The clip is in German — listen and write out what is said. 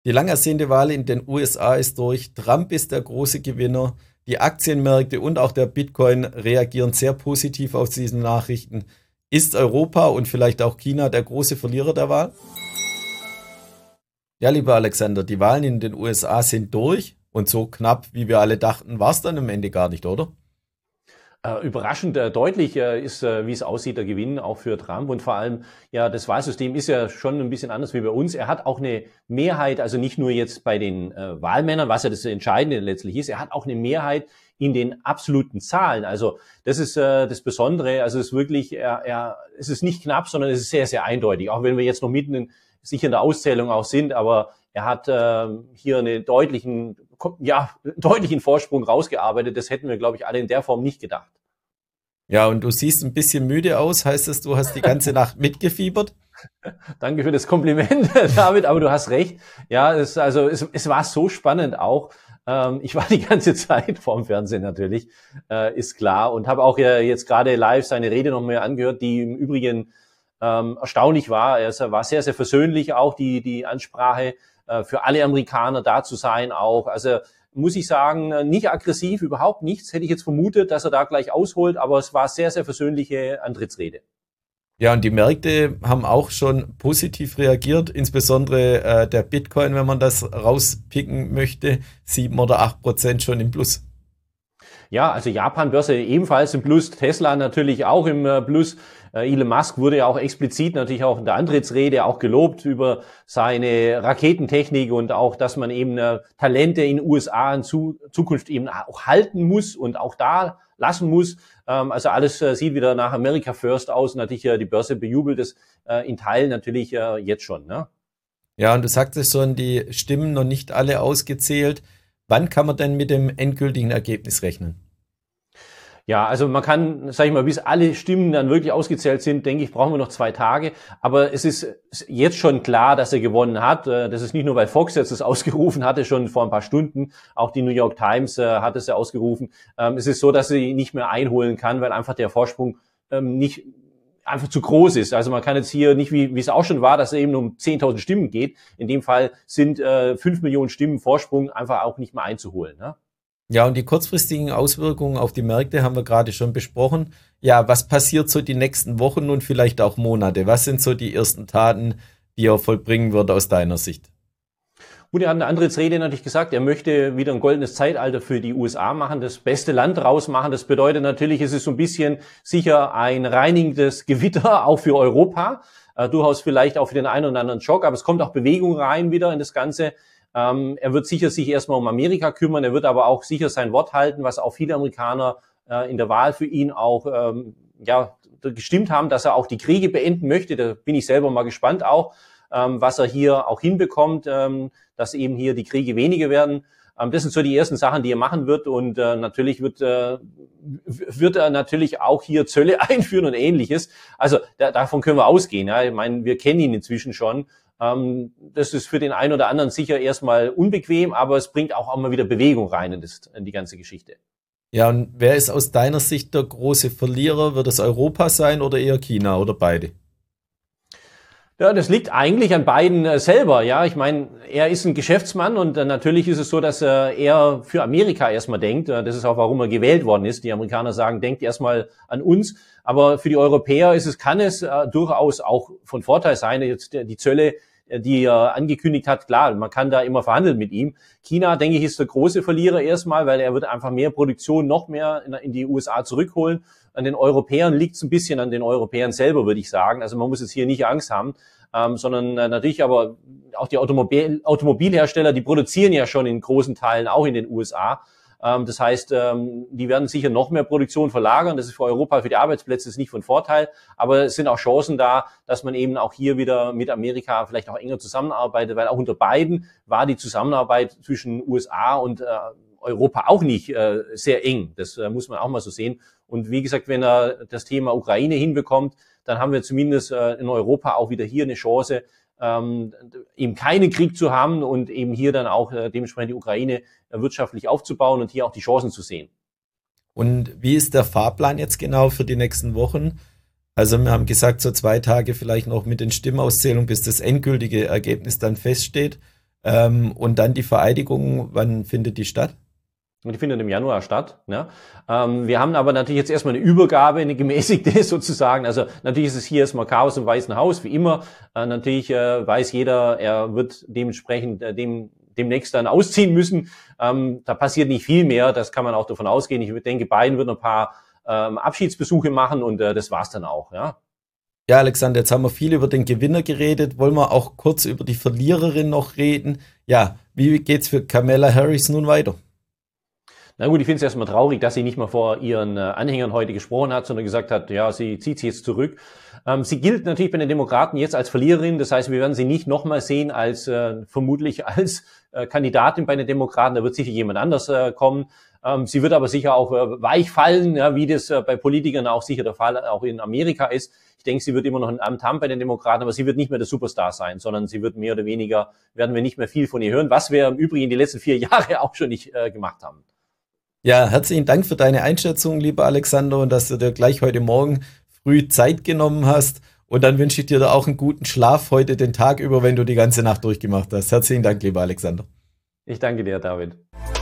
Die lang ersehnte Wahl in den USA ist durch. Trump ist der große Gewinner. Die Aktienmärkte und auch der Bitcoin reagieren sehr positiv auf diese Nachrichten. Ist Europa und vielleicht auch China der große Verlierer der Wahl? Ja, lieber Alexander, die Wahlen in den USA sind durch und so knapp, wie wir alle dachten, war es dann am Ende gar nicht, oder? Überraschend deutlich ist, wie es aussieht, der Gewinn auch für Trump. Und vor allem, ja, das Wahlsystem ist ja schon ein bisschen anders wie bei uns. Er hat auch eine Mehrheit, also nicht nur jetzt bei den Wahlmännern, was ja das Entscheidende letztlich ist, er hat auch eine Mehrheit in den absoluten Zahlen. Also das ist das Besondere. Also es ist wirklich, es ist nicht knapp, sondern es ist sehr, sehr eindeutig. Auch wenn wir jetzt noch mitten sicher in der Auszählung auch sind, aber er hat hier deutlichen Vorsprung rausgearbeitet. Das hätten wir, glaube ich, alle in der Form nicht gedacht. Ja, und du siehst ein bisschen müde aus. Heißt das, du hast die ganze Nacht mitgefiebert? Danke für das Kompliment, David, aber du hast recht. Ja, es war so spannend auch. Ich war die ganze Zeit vorm Fernsehen natürlich, ist klar. Und habe auch jetzt gerade live seine Rede noch mehr angehört, die im Übrigen erstaunlich war. Er war sehr, sehr versöhnlich auch, die Ansprache für alle Amerikaner da zu sein auch. Also muss ich sagen, nicht aggressiv, überhaupt nichts. Hätte ich jetzt vermutet, dass er da gleich ausholt, aber es war sehr, sehr versöhnliche Antrittsrede. Ja, und die Märkte haben auch schon positiv reagiert, insbesondere der Bitcoin, wenn man das rauspicken möchte, 7 oder 8% schon im Plus. Ja, also Japan-Börse ebenfalls im Plus, Tesla natürlich auch im Plus. Elon Musk wurde ja auch explizit natürlich auch in der Antrittsrede auch gelobt über seine Raketentechnik und auch, dass man eben Talente in den USA in Zukunft eben auch halten muss und auch da lassen muss. Also alles sieht wieder nach America First aus. Natürlich die Börse bejubelt es in Teilen natürlich jetzt schon. Ne? Ja, und du sagtest schon, die Stimmen noch nicht alle ausgezählt. Wann kann man denn mit dem endgültigen Ergebnis rechnen? Ja, also man kann, sag ich mal, bis alle Stimmen dann wirklich ausgezählt sind, denke ich, brauchen wir noch 2 Tage. Aber es ist jetzt schon klar, dass er gewonnen hat. Das ist nicht nur, weil Fox jetzt das ausgerufen hatte, schon vor ein paar Stunden. Auch die New York Times hat es ja ausgerufen. Es ist so, dass sie nicht mehr einholen kann, weil einfach der Vorsprung nicht einfach zu groß ist. Also man kann jetzt hier nicht, wie es auch schon war, dass es eben um 10.000 Stimmen geht. In dem Fall sind 5 Millionen Stimmen Vorsprung einfach auch nicht mehr einzuholen. Ne? Ja, und die kurzfristigen Auswirkungen auf die Märkte haben wir gerade schon besprochen. Ja, was passiert so die nächsten Wochen und vielleicht auch Monate? Was sind so die ersten Taten, die er vollbringen wird aus deiner Sicht? Gut, er hat in der Antrittsrede natürlich gesagt, er möchte wieder ein goldenes Zeitalter für die USA machen, das beste Land rausmachen. Das bedeutet natürlich, es ist so ein bisschen sicher ein reinigendes Gewitter, auch für Europa. Durchaus vielleicht auch für den einen oder anderen Schock, aber es kommt auch Bewegung rein wieder in das Ganze. Er wird sicher sich erstmal um Amerika kümmern, er wird aber auch sicher sein Wort halten, was auch viele Amerikaner in der Wahl für ihn auch gestimmt haben, dass er auch die Kriege beenden möchte. Da bin ich selber mal gespannt auch, was er hier auch hinbekommt, dass eben hier die Kriege weniger werden. Das sind so die ersten Sachen, die er machen wird und natürlich wird er natürlich auch hier Zölle einführen und Ähnliches. Also davon können wir ausgehen. Ja. Ich meine, wir kennen ihn inzwischen schon. Das ist für den einen oder anderen sicher erstmal unbequem, aber es bringt auch mal wieder Bewegung rein in die ganze Geschichte. Ja, und wer ist aus deiner Sicht der große Verlierer? Wird es Europa sein oder eher China oder beide? Ja, das liegt eigentlich an beiden selber. Ja, ich meine, er ist ein Geschäftsmann und natürlich ist es so, dass er für Amerika erstmal denkt. Das ist auch, warum er gewählt worden ist. Die Amerikaner sagen, denkt erstmal an uns. Aber für die Europäer kann es durchaus auch von Vorteil sein. Jetzt die Zölle, die er angekündigt hat, klar, man kann da immer verhandeln mit ihm. China, denke ich, ist der große Verlierer erstmal, weil er wird einfach mehr Produktion noch mehr in die USA zurückholen. An den Europäern liegt es ein bisschen an den Europäern selber, würde ich sagen. Also man muss jetzt hier nicht Angst haben, sondern natürlich aber auch die Automobilhersteller, die produzieren ja schon in großen Teilen auch in den USA. Das heißt, die werden sicher noch mehr Produktion verlagern. Das ist für Europa, für die Arbeitsplätze ist nicht von Vorteil. Aber es sind auch Chancen da, dass man eben auch hier wieder mit Amerika vielleicht auch enger zusammenarbeitet, weil auch unter beiden war die Zusammenarbeit zwischen USA und Europa auch nicht sehr eng. Das muss man auch mal so sehen. Und wie gesagt, wenn er das Thema Ukraine hinbekommt, dann haben wir zumindest in Europa auch wieder hier eine Chance, eben keinen Krieg zu haben und eben hier dann auch dementsprechend die Ukraine wirtschaftlich aufzubauen und hier auch die Chancen zu sehen. Und wie ist der Fahrplan jetzt genau für die nächsten Wochen? Also wir haben gesagt, so 2 Tage vielleicht noch mit den Stimmauszählungen, bis das endgültige Ergebnis dann feststeht. Und dann die Vereidigung, wann findet die statt? Und die findet im Januar statt. Ja. Wir haben aber natürlich jetzt erstmal eine Übergabe, eine gemäßigte sozusagen. Also natürlich ist es hier erstmal Chaos im Weißen Haus, wie immer. Natürlich weiß jeder, er wird dementsprechend demnächst dann ausziehen müssen. Da passiert nicht viel mehr, das kann man auch davon ausgehen. Ich denke, Biden wird noch ein paar Abschiedsbesuche machen und das war's dann auch. Ja. Ja, Alexander, jetzt haben wir viel über den Gewinner geredet. Wollen wir auch kurz über die Verliererin noch reden? Ja, wie geht's für Kamala Harris nun weiter? Na gut, ich finde es erstmal traurig, dass sie nicht mal vor ihren Anhängern heute gesprochen hat, sondern gesagt hat, ja, sie zieht sich jetzt zurück. Sie gilt natürlich bei den Demokraten jetzt als Verliererin. Das heißt, wir werden sie nicht nochmal sehen als vermutlich als Kandidatin bei den Demokraten. Da wird sicher jemand anders kommen. Sie wird aber sicher auch weich fallen, ja, wie das bei Politikern auch sicher der Fall auch in Amerika ist. Ich denke, sie wird immer noch ein Amt haben bei den Demokraten, aber sie wird nicht mehr der Superstar sein, sondern sie wird mehr oder weniger, werden wir nicht mehr viel von ihr hören, was wir im Übrigen die letzten 4 Jahre auch schon nicht gemacht haben. Ja, herzlichen Dank für deine Einschätzung, lieber Alexander, und dass du dir gleich heute Morgen früh Zeit genommen hast. Und dann wünsche ich dir da auch einen guten Schlaf heute den Tag über, wenn du die ganze Nacht durchgemacht hast. Herzlichen Dank, lieber Alexander. Ich danke dir, David.